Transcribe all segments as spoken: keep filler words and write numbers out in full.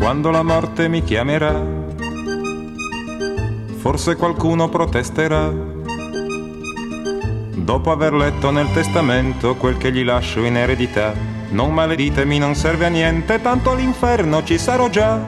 Quando la morte mi chiamerà, forse qualcuno protesterà, dopo aver letto nel testamento quel che gli lascio in eredità. Non maleditemi, non serve a niente, tanto all'inferno ci sarò già.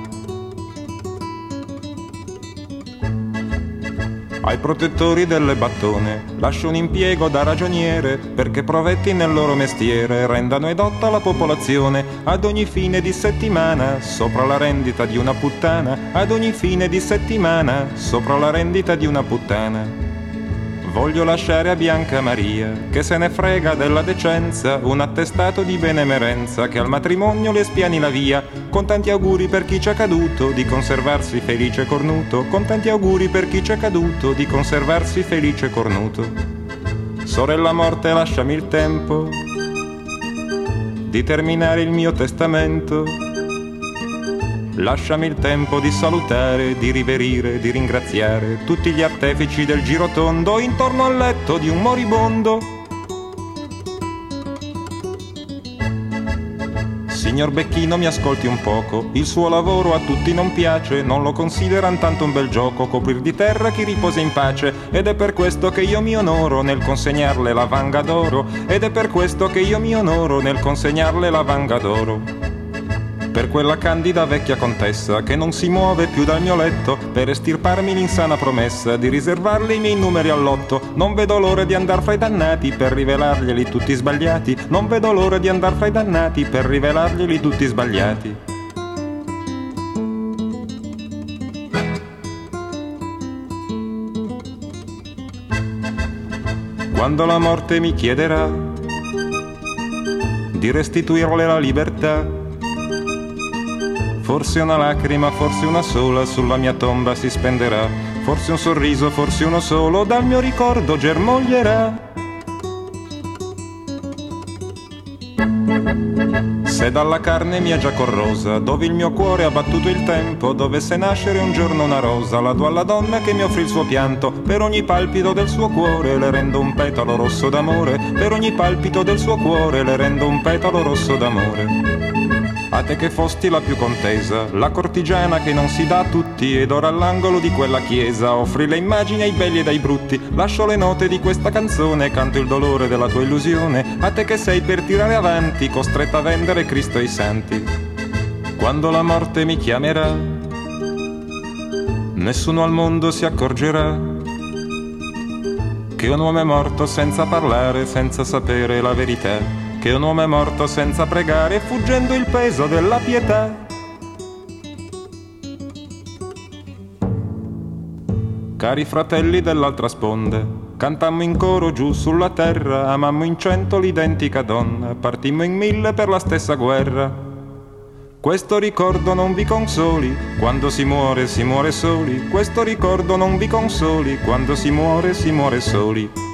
Ai protettori delle battone lascio un impiego da ragioniere, perché provetti nel loro mestiere rendano edotta la popolazione. Ad ogni fine di settimana, sopra la rendita di una puttana, ad ogni fine di settimana, sopra la rendita di una puttana. Voglio lasciare a Bianca Maria, che se ne frega della decenza, un attestato di benemerenza che al matrimonio le spiani la via. Con tanti auguri per chi c'è caduto, di conservarsi felice e cornuto. Con tanti auguri per chi c'è caduto, di conservarsi felice e cornuto. Sorella morte, lasciami il tempo di terminare il mio testamento. Lasciami il tempo di salutare, di riverire, di ringraziare tutti gli artefici del girotondo intorno al letto di un moribondo. Signor Becchino, mi ascolti un poco, il suo lavoro a tutti non piace, non lo consideran tanto un bel gioco, coprir di terra chi riposa in pace, ed è per questo che io mi onoro nel consegnarle la vanga d'oro, ed è per questo che io mi onoro nel consegnarle la vanga d'oro. Per quella candida vecchia contessa che non si muove più dal mio letto, per estirparmi l'insana promessa di riservarle i miei numeri al lotto. Non vedo l'ora di andar fra i dannati per rivelarglieli tutti sbagliati. Non vedo l'ora di andar fra i dannati per rivelarglieli tutti sbagliati. Quando la morte mi chiederà di restituirle la libertà, forse una lacrima, forse una sola, sulla mia tomba si spenderà. Forse un sorriso, forse uno solo, dal mio ricordo germoglierà. Se dalla carne mia già corrosa, dove il mio cuore ha battuto il tempo, dovesse nascere un giorno una rosa, la do alla donna che mi offrì il suo pianto. Per ogni palpito del suo cuore le rendo un petalo rosso d'amore. Per ogni palpito del suo cuore le rendo un petalo rosso d'amore. A te che fosti la più contesa, la cortigiana che non si dà a tutti, ed ora all'angolo di quella chiesa offri le immagini ai belli ed ai brutti. Lascio le note di questa canzone, canto il dolore della tua illusione. A te che sei per tirare avanti, costretta a vendere Cristo e i santi. Quando la morte mi chiamerà, nessuno al mondo si accorgerà che un uomo è morto senza parlare, senza sapere la verità. Che un uomo è morto senza pregare, fuggendo il peso della pietà. Cari fratelli dell'altra sponda, cantammo in coro giù sulla terra, amammo in cento l'identica donna, partimmo in mille per la stessa guerra. Questo ricordo non vi consoli, quando si muore si muore soli. Questo ricordo non vi consoli, quando si muore si muore soli.